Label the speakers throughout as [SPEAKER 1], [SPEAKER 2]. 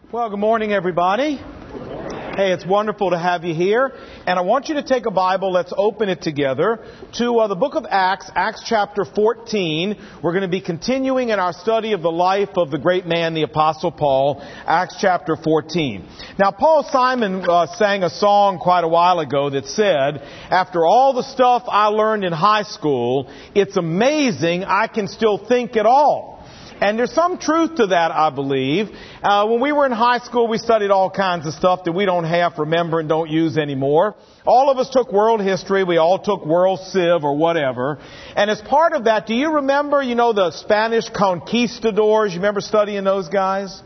[SPEAKER 1] Well, good morning, everybody. Hey, it's wonderful to have you here. And I want you to take a Bible, let's open it together, to the book of Acts, Acts chapter 14. We're going to be continuing in our study of the life of the great man, the Apostle Paul, Acts chapter 14. Now, Paul Simon sang a song quite a while ago that said, after all the stuff I learned in high school, it's amazing I can still think at all. And there's some truth to that, I believe. When we were in high school, we studied all kinds of stuff that we don't half remember and don't use anymore. All of us took world history. We all took world civ or whatever. And as part of that, do you remember, the Spanish conquistadors? You remember studying those guys?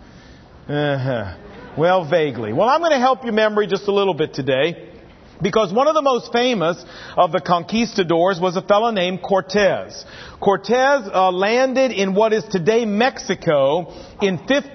[SPEAKER 1] Well, vaguely. Well, I'm going to help your memory just a little bit today. Because one of the most famous of the conquistadors was a fellow named Cortez. Cortez landed in what is today Mexico in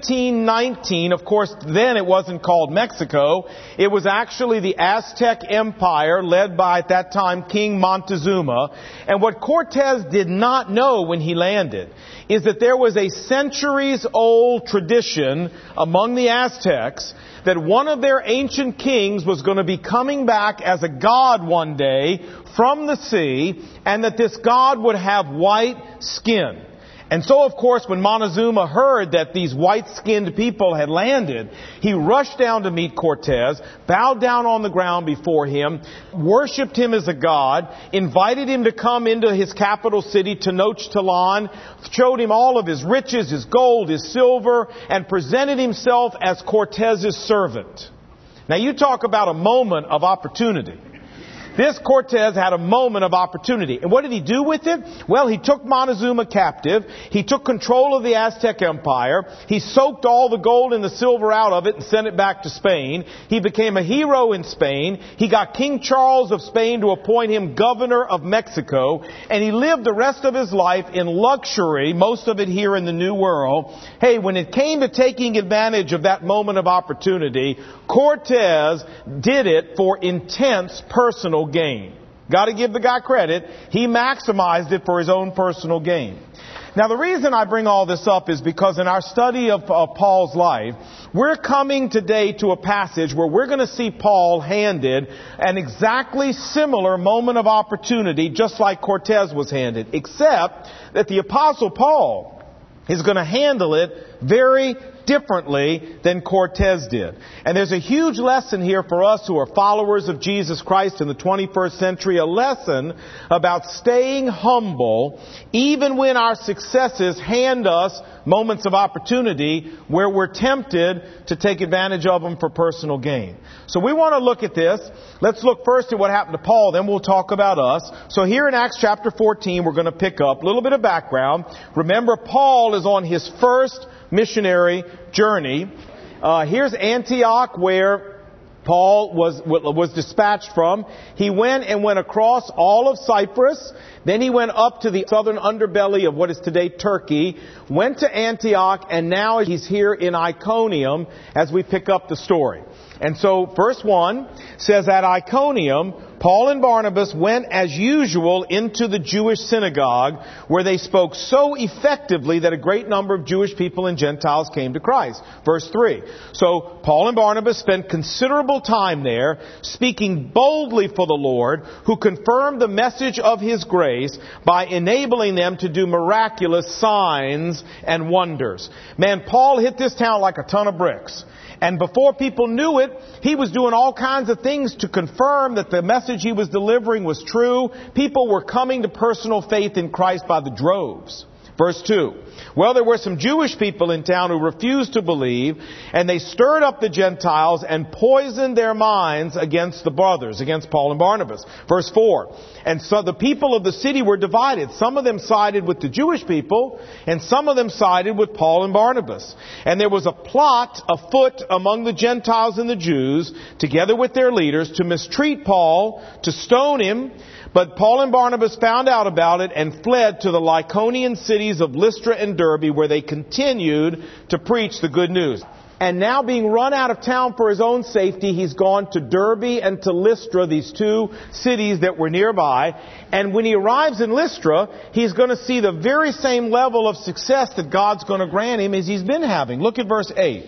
[SPEAKER 1] 1519. Of course, then it wasn't called Mexico. It was actually the Aztec Empire led by, at that time, King Montezuma. And what Cortez did not know when he landed is that there was a centuries-old tradition among the Aztecs that one of their ancient kings was going to be coming back as a god one day from the sea, and that this god would have white skin. And so, of course, when Montezuma heard that these white-skinned people had landed, he rushed down to meet Cortez, bowed down on the ground before him, worshipped him as a god, invited him to come into his capital city, Tenochtitlan, showed him all of his riches, his gold, his silver, and presented himself as Cortez's servant. Now, you talk about a moment of opportunity. This Cortez had a moment of opportunity. And what did he do with it? Well, he took Montezuma captive. He took control of the Aztec Empire. He soaked all the gold and the silver out of it and sent it back to Spain. He became a hero in Spain. He got King Charles of Spain to appoint him governor of Mexico. And he lived the rest of his life in luxury, most of it here in the New World. Hey, when it came to taking advantage of that moment of opportunity, Cortez did it for intense personal gain. Got to give the guy credit. He maximized it for his own personal gain. Now, the reason I bring all this up is because in our study of Paul's life, we're coming today to a passage where we're going to see Paul handed an exactly similar moment of opportunity, just like Cortez was handed, except that the Apostle Paul is going to handle it very differently than Cortez did. And there's a huge lesson here for us who are followers of Jesus Christ in the 21st century, a lesson about staying humble even when our successes hand us moments of opportunity where we're tempted to take advantage of them for personal gain. So we want to look at this. Let's look first at what happened to Paul, then we'll talk about us. So here in Acts chapter 14, we're going to pick up a little bit of background. Remember, Paul is on his first missionary journey. Here's Antioch, where Paul was dispatched from. He went across all of Cyprus. Then he went up to the southern underbelly of what is today Turkey, went to Antioch, and now he's here in Iconium as we pick up the story. And so verse 1 says, at Iconium, Paul and Barnabas went as usual into the Jewish synagogue, where they spoke so effectively that a great number of Jewish people and Gentiles came to Christ. Verse 3. So Paul and Barnabas spent considerable time there, speaking boldly for the Lord, who confirmed the message of His grace by enabling them to do miraculous signs and wonders. Man, Paul hit this town like a ton of bricks. And before people knew it, he was doing all kinds of things to confirm that the message he was delivering was true. People were coming to personal faith in Christ by the droves. Verse 2. Well, there were some Jewish people in town who refused to believe, and they stirred up the Gentiles and poisoned their minds against the brothers, against Paul and Barnabas. Verse 4. And so the people of the city were divided. Some of them sided with the Jewish people, and some of them sided with Paul and Barnabas. And there was a plot afoot among the Gentiles and the Jews, together with their leaders, to mistreat Paul, to stone him. But Paul and Barnabas found out about it and fled to the Lycaonian cities of Lystra and Derbe, where they continued to preach the good news. And now being run out of town for his own safety, he's gone to Derbe and to Lystra, these two cities that were nearby. And when he arrives in Lystra, he's going to see the very same level of success that God's going to grant him as he's been having. Look at verse 8.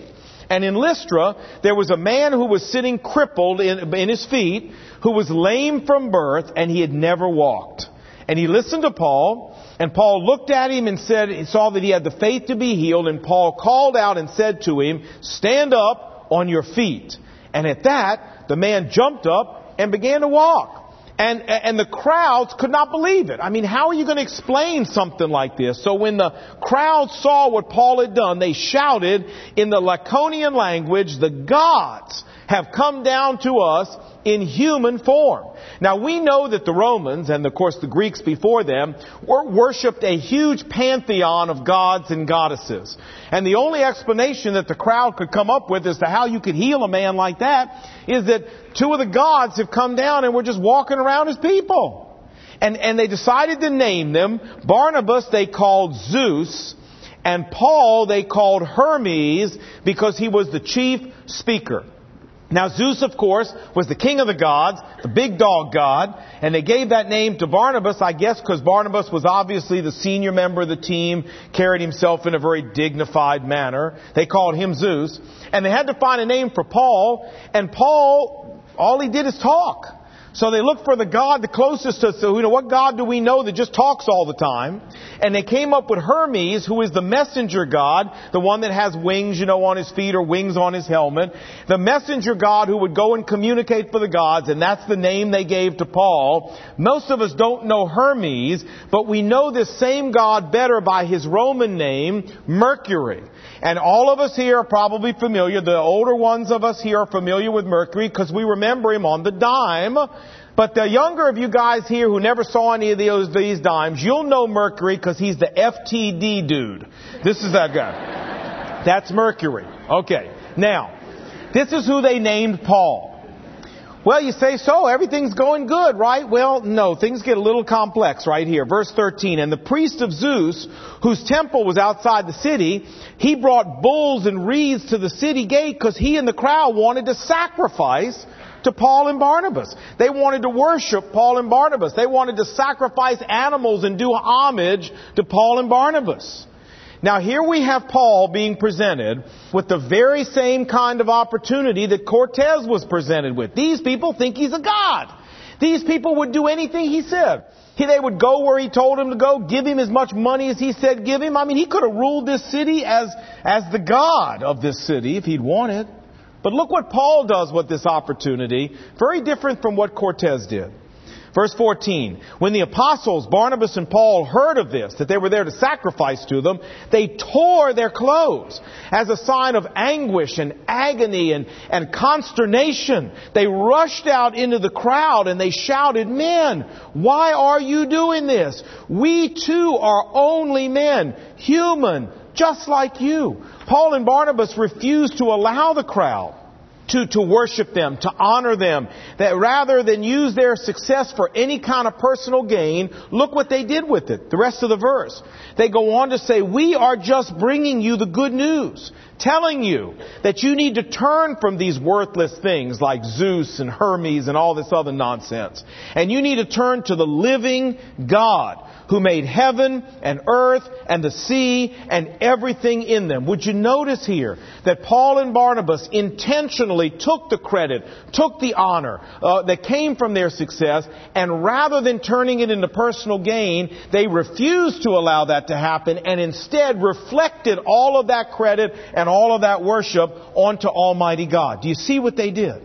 [SPEAKER 1] And in Lystra, there was a man who was sitting crippled in his feet, who was lame from birth, and he had never walked. And he listened to Paul, and Paul looked at him and saw that he had the faith to be healed, and Paul called out and said to him, "Stand up on your feet." And at that, the man jumped up and began to walk. And the crowds could not believe it. I mean, how are you going to explain something like this? So when the crowd saw what Paul had done, they shouted in the Lycaonian language, "The gods have come down to us in human form." Now we know that the Romans, and of course the Greeks before them, worshipped a huge pantheon of gods and goddesses. And the only explanation that the crowd could come up with as to how you could heal a man like that is that two of the gods have come down and were just walking around as people. And they decided to name them. Barnabas they called Zeus, and Paul they called Hermes because he was the chief speaker. Now Zeus, of course, was the king of the gods, the big dog god, and they gave that name to Barnabas, I guess, because Barnabas was obviously the senior member of the team, carried himself in a very dignified manner. They called him Zeus, and they had to find a name for Paul, and Paul, all he did is talk. So they looked for the God the closest to, what God do we know that just talks all the time? And they came up with Hermes, who is the messenger God, the one that has wings, on his feet or wings on his helmet. The messenger God who would go and communicate for the gods, and that's the name they gave to Paul. Most of us don't know Hermes, but we know this same God better by his Roman name, Mercury. And all of us here are probably familiar, the older ones of us here are familiar with Mercury because we remember him on the dime. But the younger of you guys here who never saw any of these dimes, you'll know Mercury because he's the FTD dude. This is that guy. That's Mercury. Okay. Now, this is who they named Paul. Well, you say, so everything's going good, right? Well, no, things get a little complex right here. Verse 13, "And the priest of Zeus, whose temple was outside the city, he brought bulls and wreaths to the city gate because he and the crowd wanted to sacrifice to Paul and Barnabas. They wanted to worship Paul and Barnabas. They wanted to sacrifice animals and do homage to Paul and Barnabas." Now here we have Paul being presented with the very same kind of opportunity that Cortez was presented with. These people think he's a god. These people would do anything he said. They would go where he told them to go, give him as much money as he said give him. I mean, he could have ruled this city as the god of this city if he'd wanted. But look what Paul does with this opportunity. Very different from what Cortez did. Verse 14, "When the apostles, Barnabas and Paul, heard of this, that they were there to sacrifice to them, they tore their clothes as a sign of anguish and agony and consternation. They rushed out into the crowd and they shouted, 'Men, why are you doing this? We too are only men, human, just like you.'" Paul and Barnabas refused to allow the crowd to worship them, to honor them, that rather than use their success for any kind of personal gain, look what they did with it. The rest of the verse. They go on to say, "We are just bringing you the good news, telling you that you need to turn from these worthless things like Zeus and Hermes and all this other nonsense. And you need to turn to the living God who made heaven and earth and the sea and everything in them." Would you notice here that Paul and Barnabas intentionally took the credit, took the honor that came from their success, and rather than turning it into personal gain, they refused to allow that to happen and instead reflected all of that credit and all of that worship onto Almighty God. Do you see what they did?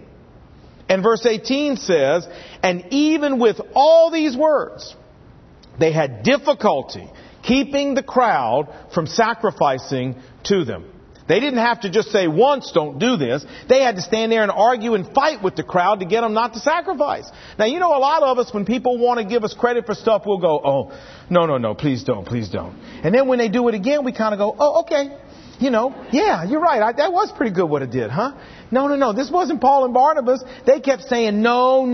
[SPEAKER 1] And verse 18 says, "And even with all these words, they had difficulty keeping the crowd from sacrificing to them." They didn't have to just say once, "Don't do this." They had to stand there and argue and fight with the crowd to get them not to sacrifice. Now, a lot of us, when people want to give us credit for stuff, we'll go, "Oh, no, please don't. And then when they do it again, we kind of go, "Oh, okay. Yeah, you're right. That was pretty good what it did, huh?" No. This wasn't Paul and Barnabas. They kept saying, no.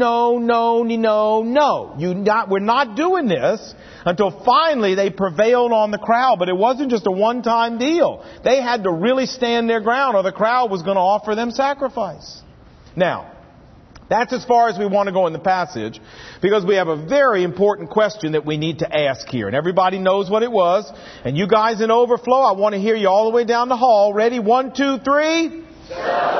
[SPEAKER 1] We're not doing this, until finally they prevailed on the crowd. But it wasn't just a one-time deal. They had to really stand their ground or the crowd was going to offer them sacrifice. Now, that's as far as we want to go in the passage, because we have a very important question that we need to ask here. And everybody knows what it was. And you guys in overflow, I want to hear you all the way down the hall. Ready? 1, 2, 3.
[SPEAKER 2] So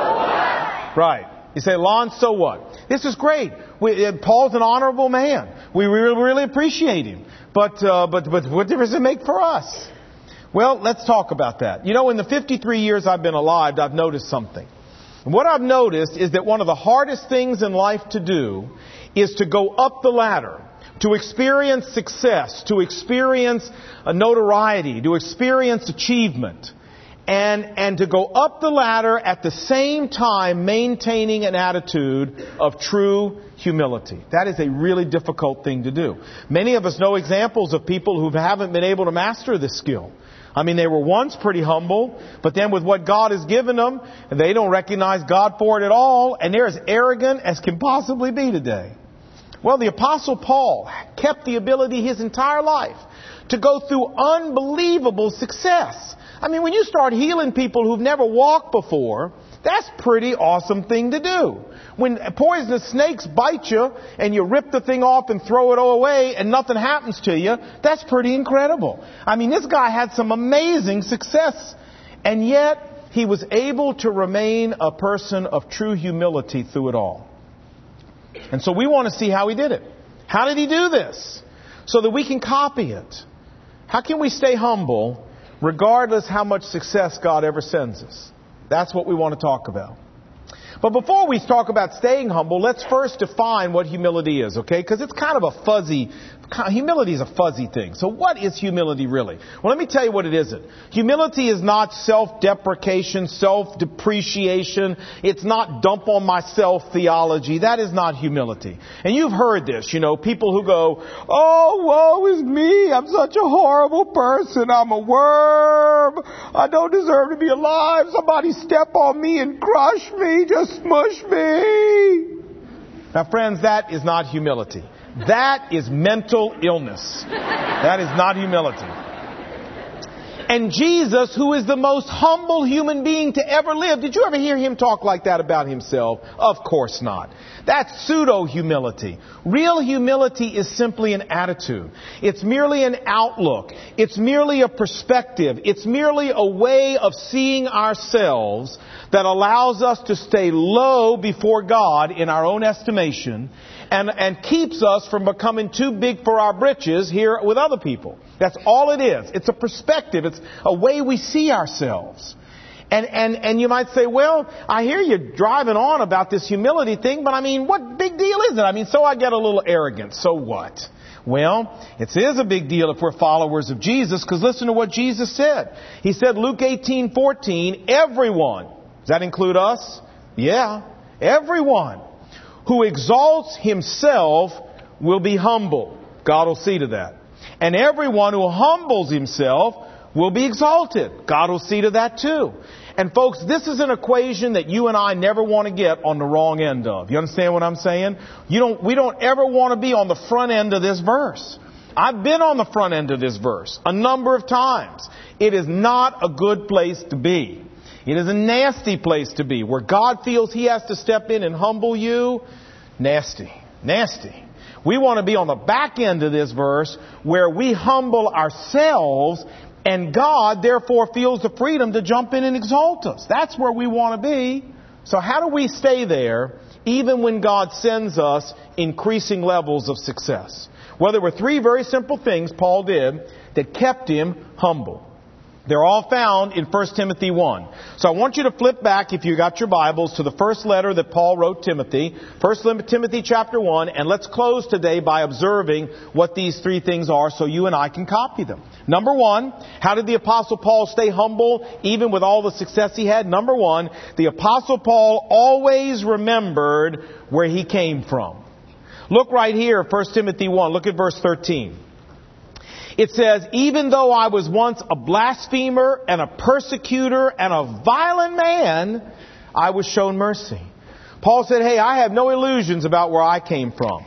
[SPEAKER 2] what?
[SPEAKER 1] Right. You say, Lon, so what? This is great. Paul's an honorable man. We really appreciate him. But what difference does it make for us? Well, let's talk about that. You know, in the 53 years I've been alive, I've noticed something. And what I've noticed is that one of the hardest things in life to do is to go up the ladder, to experience success, to experience a notoriety, to experience achievement, and to go up the ladder at the same time maintaining an attitude of true humility. That is a really difficult thing to do. Many of us know examples of people who haven't been able to master this skill. I mean, they were once pretty humble, but then with what God has given them, they don't recognize God for it at all, and they're as arrogant as can possibly be today. Well, the Apostle Paul kept the ability his entire life to go through unbelievable success. I mean, when you start healing people who've never walked before, that's a pretty awesome thing to do. When poisonous snakes bite you and you rip the thing off and throw it all away and nothing happens to you, that's pretty incredible. I mean, this guy had some amazing success, and yet he was able to remain a person of true humility through it all. And so we want to see how he did it. How did he do this? So that we can copy it. How can we stay humble regardless how much success God ever sends us? That's what we want to talk about. But before we talk about staying humble, let's first define what humility is, okay? Because it's kind of a fuzzy, humility is a fuzzy thing. So what is humility really? Well, let me tell you what it isn't. Humility is not self-deprecation, self-depreciation. It's not dump on myself theology. That is not humility. And you've heard this, you know, people who go, oh, woe is me. I'm such a horrible person. I'm a worm. I don't deserve to be alive. Somebody step on me and crush me. Just smush me. Now, friends, that is not humility. That is mental illness. That is not humility. And Jesus, who is the most humble human being to ever live, did you ever hear him talk like that about himself? Of course not. That's pseudo-humility. Real humility is simply an attitude. It's merely an outlook. It's merely a perspective. It's merely a way of seeing ourselves that allows us to stay low before God in our own estimation and keeps us from becoming too big for our britches here with other people. That's all it is. It's a perspective. It's a way we see ourselves. And you might say, well, I hear you driving on about this humility thing, but I mean, what big deal is it? I mean, so I get a little arrogant. So what? Well, it is a big deal if we're followers of Jesus, because listen to what Jesus said. He said, Luke 18:14, everyone, does that include us? Yeah, everyone who exalts himself will be humble. God will see to that. And everyone who humbles himself will be exalted. God will see to that too. And folks, this is an equation that you and I never want to get on the wrong end of. You understand what I'm saying? We don't ever want to be on the front end of this verse. I've been on the front end of this verse a number of times. It is not a good place to be. It is a nasty place to be, where God feels he has to step in and humble you. Nasty. Nasty. We want to be on the back end of this verse, where we humble ourselves, and God therefore feels the freedom to jump in and exalt us. That's where we want to be. So how do we stay there even when God sends us increasing levels of success? Well, there were three very simple things Paul did that kept him humble. They're all found in 1 Timothy 1. So I want you to flip back, if you got your Bibles, to the first letter that Paul wrote Timothy, 1 Timothy chapter 1, and let's close today by observing what these three things are so you and I can copy them. Number one, how did the Apostle Paul stay humble even with all the success he had? Number one, the Apostle Paul always remembered where he came from. Look right here, 1 Timothy 1, look at verse 13. It says, even though I was once a blasphemer and a persecutor and a violent man, I was shown mercy. Paul said, hey, I have no illusions about where I came from.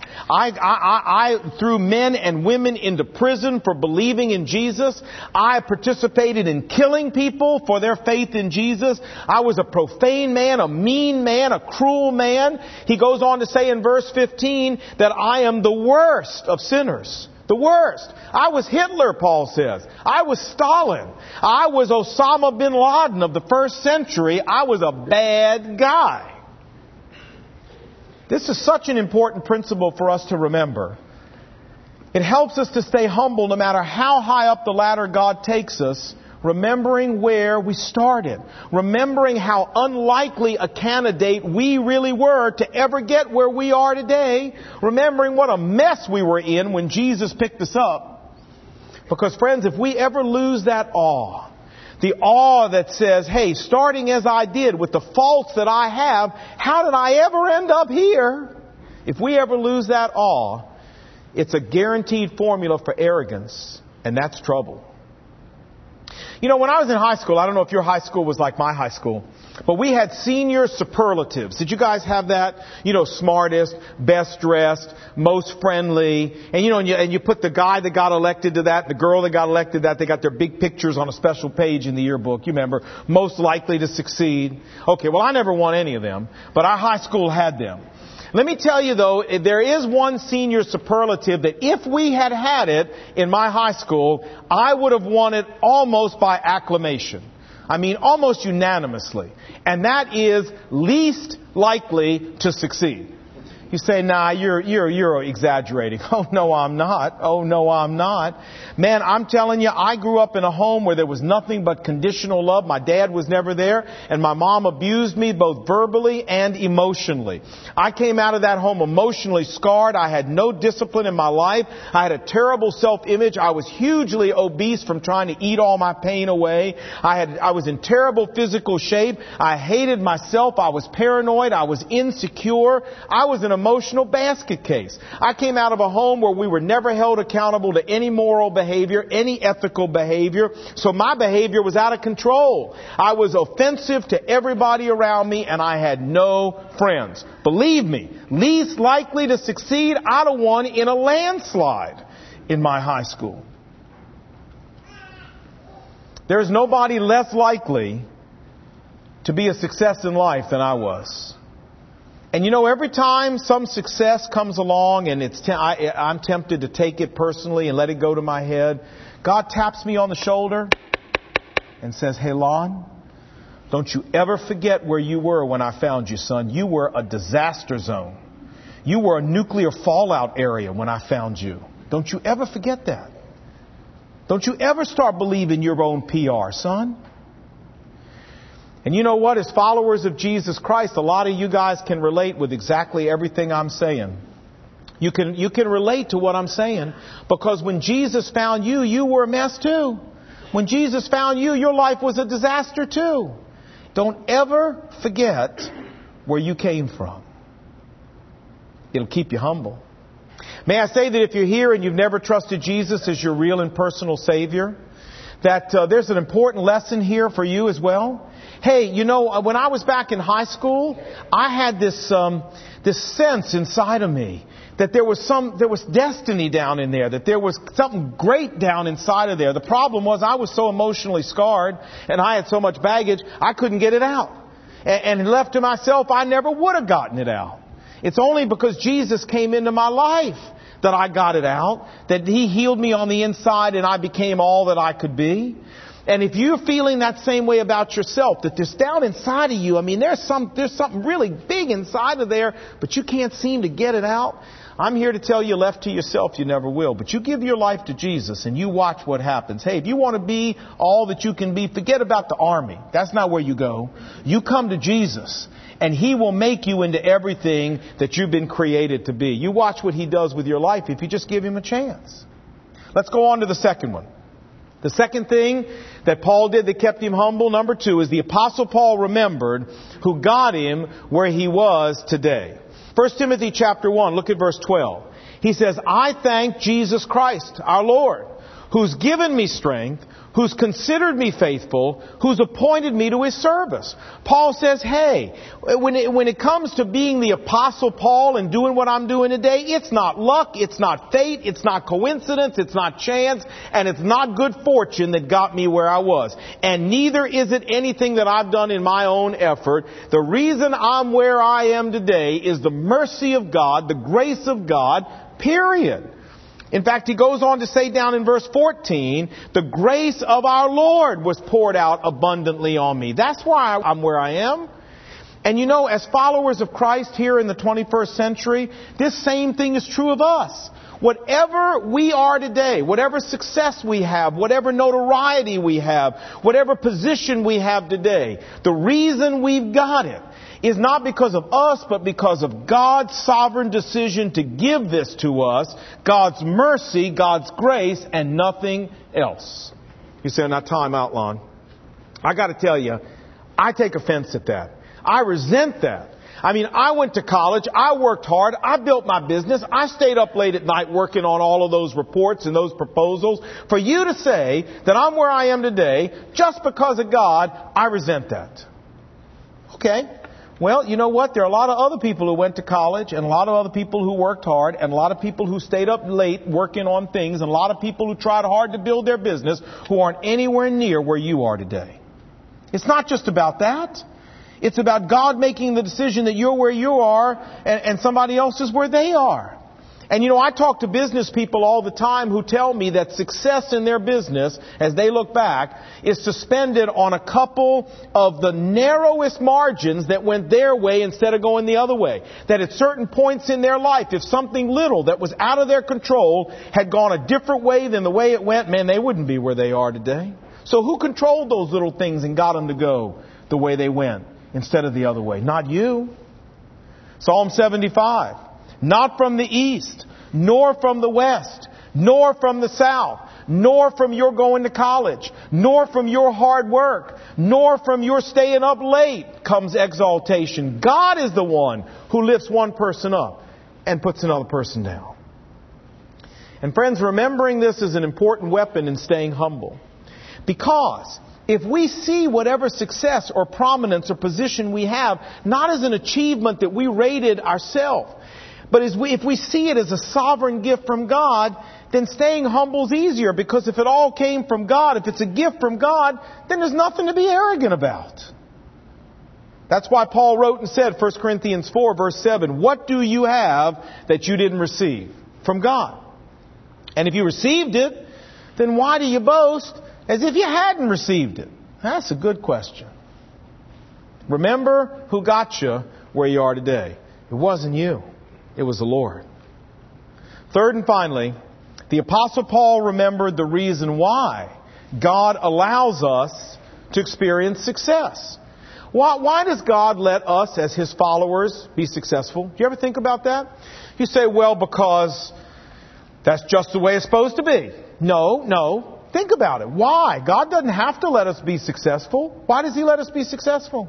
[SPEAKER 1] I threw men and women into prison for believing in Jesus. I participated in killing people for their faith in Jesus. I was a profane man, a mean man, a cruel man. He goes on to say in verse 15 that I am the worst of sinners. The worst. I was Hitler, Paul says. I was Stalin. I was Osama bin Laden of the first century. I was a bad guy. This is such an important principle for us to remember. It helps us to stay humble no matter how high up the ladder God takes us, remembering where we started, remembering how unlikely a candidate we really were to ever get where we are today, remembering what a mess we were in when Jesus picked us up. Because friends, if we ever lose that awe, the awe that says, hey, starting as I did with the faults that I have, how did I ever end up here? If we ever lose that awe, it's a guaranteed formula for arrogance, and that's trouble. You know, when I was in high school, I don't know if your high school was like my high school, but we had senior superlatives. Did you guys have that? You know, smartest, best dressed, most friendly. And you know, and you put the guy that got elected to that, the girl that got elected to that, they got their big pictures on a special page in the yearbook. You remember, most likely to succeed. Okay, well, I never won any of them, but our high school had them. Let me tell you, though, there is one senior superlative that if we had had it in my high school, I would have won it almost by acclamation. I mean, almost unanimously. And that is least likely to succeed. You say, nah, you're exaggerating. Oh, no, I'm not. Oh, no, I'm not. Man, I'm telling you, I grew up in a home where there was nothing but conditional love. My dad was never there, and my mom abused me both verbally and emotionally. I came out of that home emotionally scarred. I had no discipline in my life. I had a terrible self-image. I was hugely obese from trying to eat all my pain away. I was in terrible physical shape. I hated myself. I was paranoid. I was insecure. I was an emotional basket case. I came out of a home where we were never held accountable to any moral behavior, any ethical behavior. So my behavior was out of control. I was offensive to everybody around me, and I had no friends. Believe me, least likely to succeed, I'd have won in a landslide in my high school. There's nobody less likely to be a success in life than I was. And you know, every time some success comes along and I'm tempted to take it personally and let it go to my head, God taps me on the shoulder and says, hey, Lon, don't you ever forget where you were when I found you, son. You were a disaster zone. You were a nuclear fallout area when I found you. Don't you ever forget that. Don't you ever start believing your own PR, son. And you know what? As followers of Jesus Christ, a lot of you guys can relate with exactly everything I'm saying. You can relate to what I'm saying, because when Jesus found you, you were a mess too. When Jesus found you, your life was a disaster too. Don't ever forget where you came from. It'll keep you humble. May I say that if you're here and you've never trusted Jesus as your real and personal Savior, that there's an important lesson here for you as well. Hey, you know, when I was back in high school, I had this sense inside of me that there was destiny down in there, that there was something great down inside of there. The problem was I was so emotionally scarred and I had so much baggage, I couldn't get it out. And left to myself, I never would have gotten it out. It's only because Jesus came into my life that I got it out, that He healed me on the inside and I became all that I could be. And if you're feeling that same way about yourself, that there's down inside of you, I mean, there's something really big inside of there, but you can't seem to get it out, I'm here to tell you, left to yourself, you never will. But you give your life to Jesus and you watch what happens. Hey, if you want to be all that you can be, forget about the army. That's not where you go. You come to Jesus and He will make you into everything that you've been created to be. You watch what He does with your life if you just give Him a chance. Let's go on to the second one. The second thing that Paul did that kept him humble, number 2, is the Apostle Paul remembered who got him where he was today. 1 Timothy chapter 1, look at verse 12. He says, I thank Jesus Christ, our Lord, who's given me strength, who's considered me faithful, who's appointed me to His service. Paul says, hey, when it comes to being the Apostle Paul and doing what I'm doing today, it's not luck, it's not fate, it's not coincidence, it's not chance, and it's not good fortune that got me where I was. And neither is it anything that I've done in my own effort. The reason I'm where I am today is the mercy of God, the grace of God, period. In fact, he goes on to say down in verse 14, the grace of our Lord was poured out abundantly on me. That's why I'm where I am. And you know, as followers of Christ here in the 21st century, this same thing is true of us. Whatever we are today, whatever success we have, whatever notoriety we have, whatever position we have today, the reason we've got it is not because of us, but because of God's sovereign decision to give this to us, God's mercy, God's grace, and nothing else. You say, now time out, Lon. I got to tell you, I take offense at that. I resent that. I mean, I went to college, I worked hard, I built my business, I stayed up late at night working on all of those reports and those proposals. For you to say that I'm where I am today just because of God, I resent that. Okay. Well, you know what? There are a lot of other people who went to college and a lot of other people who worked hard and a lot of people who stayed up late working on things and a lot of people who tried hard to build their business who aren't anywhere near where you are today. It's not just about that. It's about God making the decision that you're where you are and somebody else is where they are. And you know, I talk to business people all the time who tell me that success in their business, as they look back, is to spend it on a couple of the narrowest margins that went their way instead of going the other way. That at certain points in their life, if something little that was out of their control had gone a different way than the way it went, man, they wouldn't be where they are today. So who controlled those little things and got them to go the way they went instead of the other way? Not you. Psalm 75. Not from the east, nor from the west, nor from the south, nor from your going to college, nor from your hard work, nor from your staying up late comes exaltation. God is the one who lifts one person up and puts another person down. And friends, remembering this is an important weapon in staying humble. Because if we see whatever success or prominence or position we have, not as an achievement that we rated ourselves, but if we see it as a sovereign gift from God, then staying humble is easier, because if it all came from God, if it's a gift from God, then there's nothing to be arrogant about. That's why Paul wrote and said, 1 Corinthians 4, verse 7, what do you have that you didn't receive? From God. And if you received it, then why do you boast as if you hadn't received it? That's a good question. Remember who got you where you are today. It wasn't you. It was the Lord. Third and finally, the Apostle Paul remembered the reason why God allows us to experience success. Why does God let us as His followers be successful? Do you ever think about that? You say, well, because that's just the way it's supposed to be. No. Think about it. Why? God doesn't have to let us be successful. Why does He let us be successful?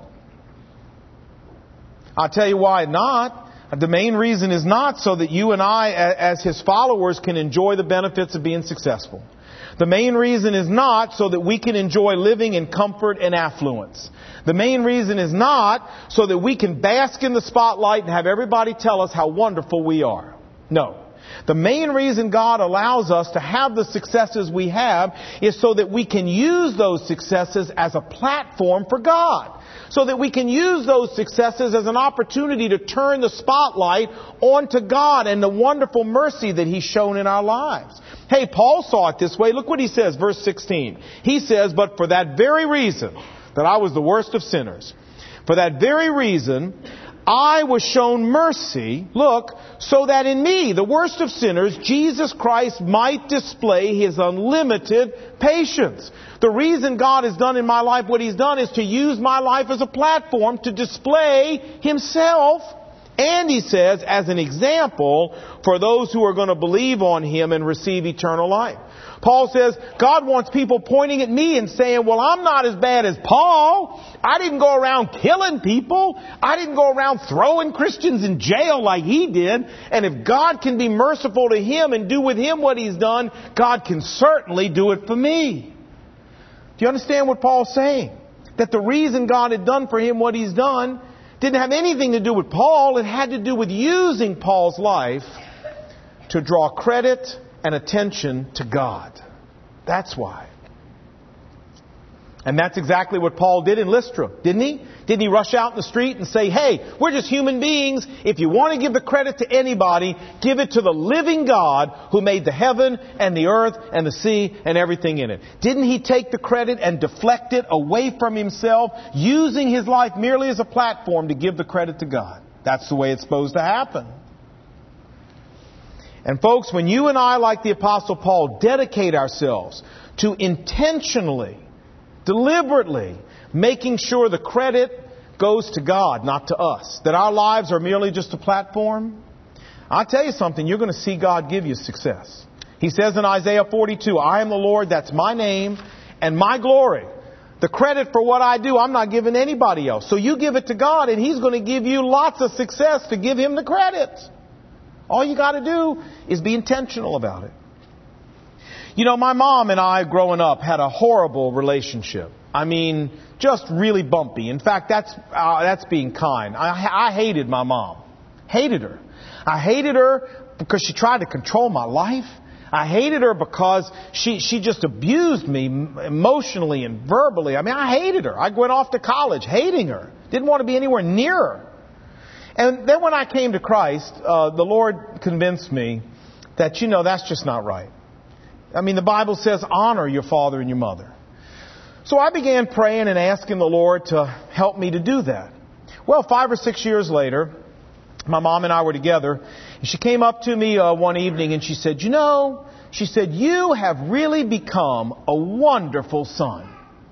[SPEAKER 1] I'll tell you why not. The main reason is not so that you and I, as His followers, can enjoy the benefits of being successful. The main reason is not so that we can enjoy living in comfort and affluence. The main reason is not so that we can bask in the spotlight and have everybody tell us how wonderful we are. No. The main reason God allows us to have the successes we have is so that we can use those successes as a platform for God. So that we can use those successes as an opportunity to turn the spotlight onto God and the wonderful mercy that He's shown in our lives. Hey, Paul saw it this way. Look what he says, verse 16. He says, but for that very reason, that I was the worst of sinners, for that very reason, I was shown mercy, look, so that in me, the worst of sinners, Jesus Christ might display His unlimited patience. The reason God has done in my life what He's done is to use my life as a platform to display Himself, and He says, as an example for those who are going to believe on Him and receive eternal life. Paul says, God wants people pointing at me and saying, well, I'm not as bad as Paul. I didn't go around killing people. I didn't go around throwing Christians in jail like he did. And if God can be merciful to him and do with him what He's done, God can certainly do it for me. Do you understand what Paul's saying? That the reason God had done for him what He's done didn't have anything to do with Paul. It had to do with using Paul's life to draw credit and attention to God. That's why. And that's exactly what Paul did in Lystra, didn't he? Didn't he rush out in the street and say, hey, we're just human beings. If you want to give the credit to anybody, give it to the living God who made the heaven and the earth and the sea and everything in it. Didn't he take the credit and deflect it away from himself, using his life merely as a platform to give the credit to God? That's the way it's supposed to happen. And folks, when you and I, like the Apostle Paul, dedicate ourselves to intentionally, deliberately making sure the credit goes to God, not to us, that our lives are merely just a platform, I'll tell you something, you're going to see God give you success. He says in Isaiah 42, I am the Lord, that's my name, and my glory. The credit for what I do, I'm not giving anybody else. So you give it to God, and He's going to give you lots of success to give Him the credit. All you got to do is be intentional about it. You know, my mom and I, growing up, had a horrible relationship. I mean, just really bumpy. In fact, that's being kind. I hated my mom. Hated her. I hated her because she tried to control my life. I hated her because she just abused me emotionally and verbally. I mean, I hated her. I went off to college hating her. Didn't want to be anywhere near her. And then when I came to Christ, the Lord convinced me that, that's just not right. I mean, the Bible says, honor your father and your mother. So I began praying and asking the Lord to help me to do that. Well, 5 or 6 years later, my mom and I were together, and she came up to me one evening and she said, you have really become a wonderful son.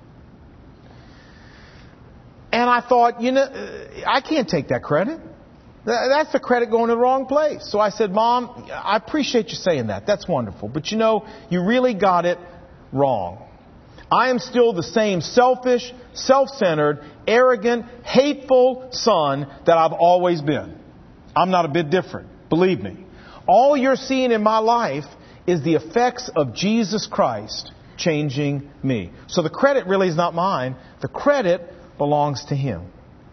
[SPEAKER 1] And I thought, I can't take that credit. That's the credit going to the wrong place. So I said, Mom, I appreciate you saying that. That's wonderful. But you really got it wrong. I am still the same selfish, self-centered, arrogant, hateful son that I've always been. I'm not a bit different. Believe me. All you're seeing in my life is the effects of Jesus Christ changing me. So the credit really is not mine. The credit belongs to Him.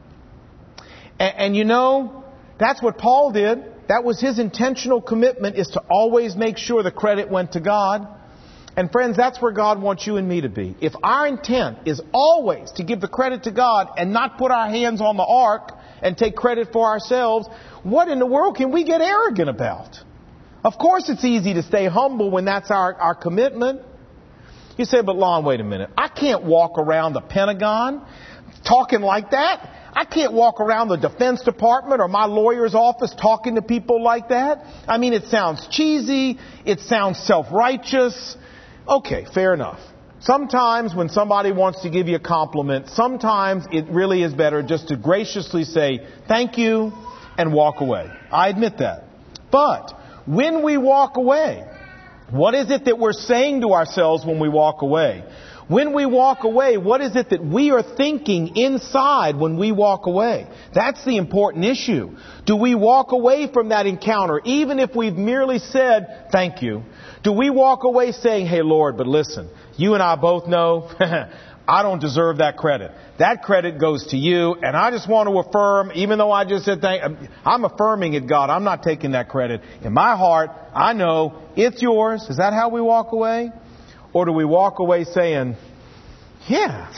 [SPEAKER 1] And that's what Paul did. That was his intentional commitment, is to always make sure the credit went to God. And friends, that's where God wants you and me to be. If our intent is always to give the credit to God and not put our hands on the ark and take credit for ourselves, what in the world can we get arrogant about? Of course it's easy to stay humble when that's our commitment. You say, but Lon, wait a minute. I can't walk around the Pentagon talking like that. I can't walk around the Defense Department or my lawyer's office talking to people like that. I mean, it sounds cheesy. It sounds self-righteous. Okay, fair enough. Sometimes when somebody wants to give you a compliment, sometimes it really is better just to graciously say thank you and walk away. I admit that. But when we walk away, what is it that we're saying to ourselves when we walk away? When we walk away, what is it that we are thinking inside when we walk away? That's the important issue. Do we walk away from that encounter, even if we've merely said, thank you? Do we walk away saying, hey, Lord, but listen, you and I both know I don't deserve that credit. That credit goes to you, and I just want to affirm, even though I just said I'm affirming it, God. I'm not taking that credit. In my heart, I know it's yours. Is that how we walk away? Or do we walk away saying, yeah,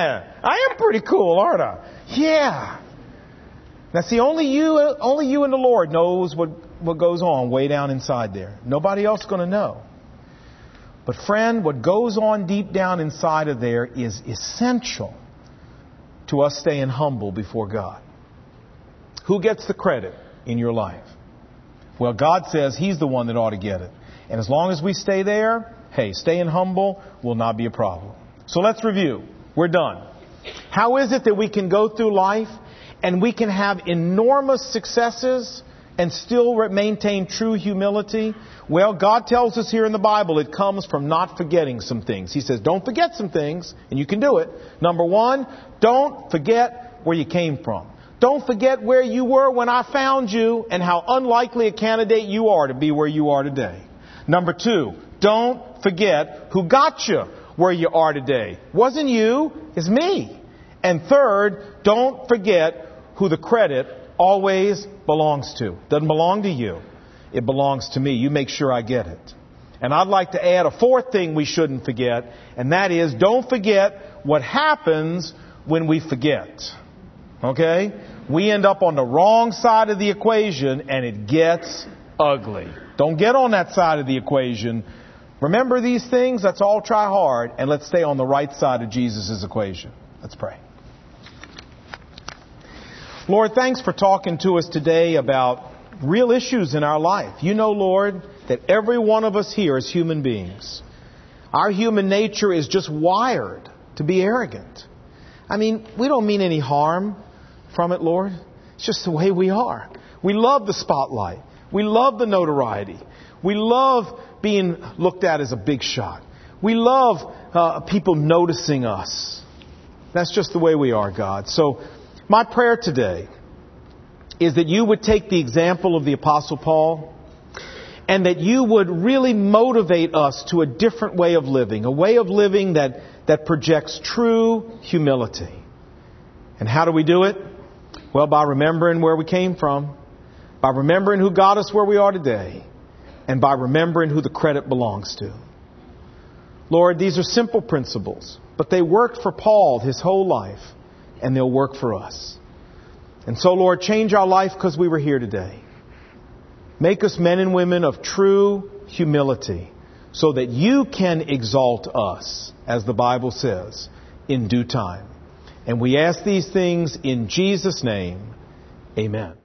[SPEAKER 1] I am pretty cool, aren't I? Yeah. Now see, only you and the Lord knows what goes on way down inside there. Nobody else is going to know. But friend, what goes on deep down inside of there is essential to us staying humble before God. Who gets the credit in your life? Well, God says He's the one that ought to get it. And as long as we stay there, hey, staying humble will not be a problem. So let's review. We're done. How is it that we can go through life and we can have enormous successes and still maintain true humility? Well, God tells us here in the Bible it comes from not forgetting some things. He says, don't forget some things, and you can do it. Number one, don't forget where you came from. Don't forget where you were when I found you and how unlikely a candidate you are to be where you are today. Number two, don't forget who got you where you are today. Wasn't you, it's me. And third, don't forget who the credit always belongs to. Doesn't belong to you. It belongs to me. You make sure I get it. And I'd like to add a fourth thing we shouldn't forget, and that is don't forget what happens when we forget. Okay? We end up on the wrong side of the equation and it gets ugly. Don't get on that side of the equation. Remember these things. Let's all try hard and let's stay on the right side of Jesus' equation. Let's pray. Lord, thanks for talking to us today about real issues in our life. You know, Lord, that every one of us here is human beings. Our human nature is just wired to be arrogant. I mean, we don't mean any harm from it, Lord. It's just the way we are. We love the spotlight. We love the notoriety. We love being looked at as a big shot. We love people noticing us. That's just the way we are, God. So my prayer today is that you would take the example of the Apostle Paul and that you would really motivate us to a different way of living, a way of living that projects true humility. And how do we do it? Well, by remembering where we came from, by remembering who got us where we are today, and by remembering who the credit belongs to. Lord, these are simple principles, but they worked for Paul his whole life, and they'll work for us. And so, Lord, change our life because we were here today. Make us men and women of true humility so that you can exalt us, as the Bible says, in due time. And we ask these things in Jesus' name. Amen.